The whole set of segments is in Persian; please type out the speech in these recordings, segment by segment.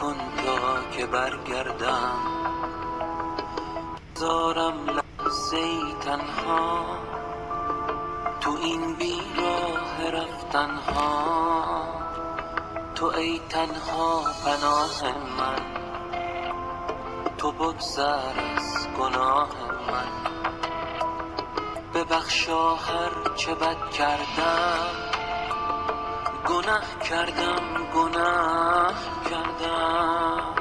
کن تا که برگردم، زارم لحظه ای تنها تو این بیراه رفتنها. تو ای تنها پناه من، تو بگذر از گناه من. ببخشا هر چه بد کردم، گناه کردم گناه کردم.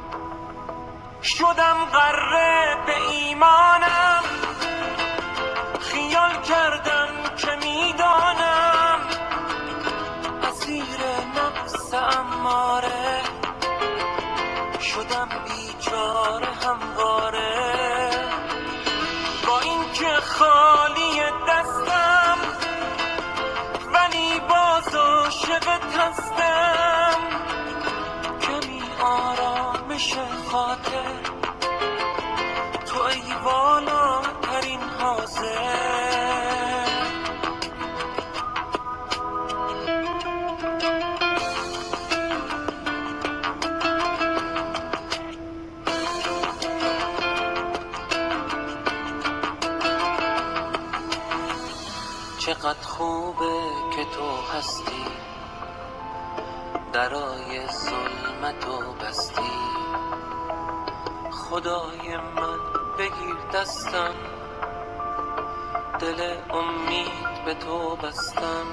شدم غره به ایمانم، خیال کردم که میدانم اسیر نفس اماره. شدم بیچاره همواره، با اینکه خالی دستم ولی باز عاشقت هستم. کمی آرامش خاطر، تو ای بالاترین حاضر. چقدر خوبه که تو هستی، درای ظلمتو بستی. خدای من بگیر دستم، دل امید به تو بستم.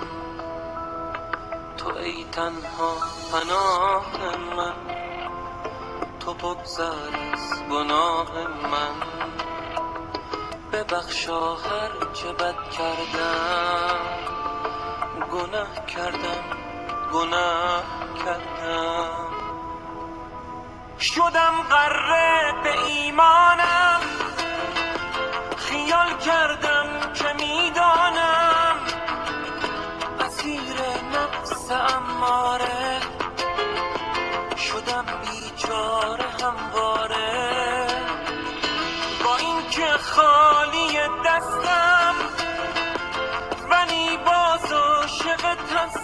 تو ای تنها پناه من، تو بگذر از گناه من. ببخشا هر چه بد کردم، گناه کردم گناه کردم. شدم غره به ایمانم، خیال کردم که میدانم اسیر نفس اماره. شدم بیچاره همواره، با اینکه خالی دستم ولی باز عاشقت هستم.